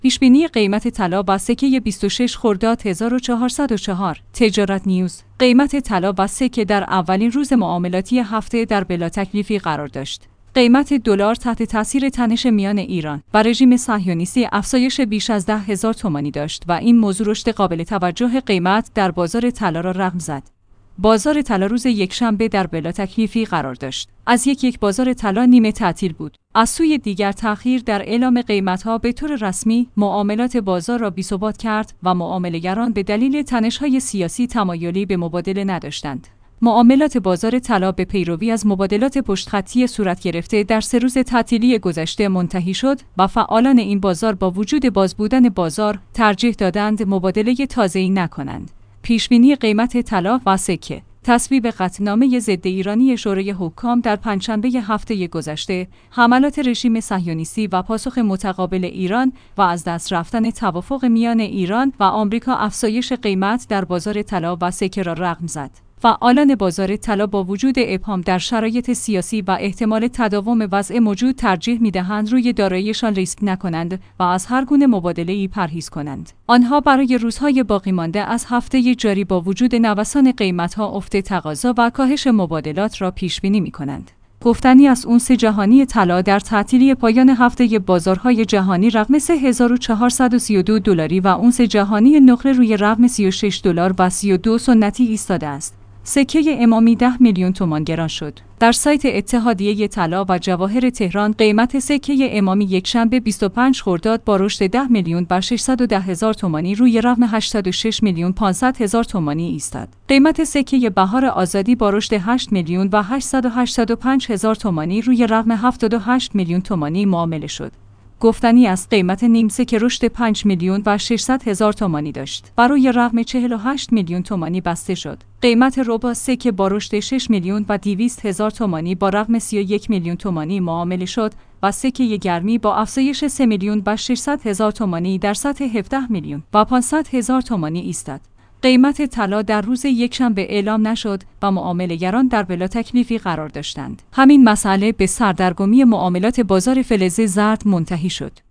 پیشبینی قیمت طلا و سکه 26 خرداد 1404. تجارت نیوز. قیمت طلا و سکه در اولین روز معاملاتی هفته در بلا تکلیفی قرار داشت. قیمت دلار تحت تاثیر تنش میان ایران و رژیم صهیونیستی افزایش بیش از 10,000 تومانی داشت و این موضوع رشد قابل توجه قیمت در بازار طلا را رقم زد. بازار طلا روز یکشنبه در بلا تکلیفی قرار داشت. از یک بازار طلا نیمه تعطیل بود. از سوی دیگر تأخیر در اعلام قیمت‌ها به طور رسمی معاملات بازار را بی‌ثبات کرد و معامله‌گران به دلیل تنش‌های سیاسی تمایلی به مبادله نداشتند. معاملات بازار طلا به پیروی از مبادلات پشتخطی صورت گرفته در 3 روز تعطیلی گذشته منتهی شد و فعالان این بازار با وجود باز بودن بازار ترجیح دادند مبادله تازه‌ای نکنند. پیشبینی قیمت طلا و سکه. تصویب قطعنامه ضد ایرانی شورای حکام در پنجشنبه هفته گذشته، حملات رژیم صهیونیستی و پاسخ متقابل ایران و از دست رفتن توافق میان ایران و آمریکا افزایش قیمت در بازار طلا و سکه را رقم زد. فعالان بازار طلا با وجود ابهام در شرایط سیاسی و احتمال تداوم وضع موجود ترجیح می‌دهند روی داراییشان ریسک نکنند و از هر گونه مبادله‌ای پرهیز کنند. آنها برای روزهای باقی مانده از هفته جاری با وجود نوسان قیمت‌ها، افت تقاضا و کاهش مبادلات را پیش‌بینی می‌کنند. گفتنی است اونس جهانی طلا در تعطیلی پایان هفته بازارهای جهانی رقم 3432 دلاری و اونس جهانی نقره روی رقم 36 دلار و 32 سنتی ایستاده است. سکه امامی 10 میلیون تومان گران شد. در سایت اتحادیه طلا و جواهر تهران قیمت سکه امامی یکشنبه 25 خرداد با رشد 10 میلیون و 610 هزار تومانی روی رقم 86 میلیون 500 هزار تومانی ایستاد. قیمت سکه بهار آزادی با رشد 8 میلیون و 885 هزار تومانی روی رقم 78 میلیون تومانی معامله شد. گفتنی است قیمت نیم سکه رشد 5 میلیون و 600 هزار تومانی داشت و روی رقم 48 میلیون تومانی بسته شد. قیمت ربع سکه با رشد 6 میلیون و 200 هزار تومانی با رقم 31 میلیون تومانی معامله شد و سکه گرمی با افزایش 3 میلیون و 600 هزار تومانی در سطح 17 میلیون و 500 هزار تومانی ایستاد. قیمت طلا در روز یکشنبه اعلام نشد و معامله‌گران در بلا تکلیفی قرار داشتند. همین مسئله به سردرگمی معاملات بازار فلز زرد منتهی شد.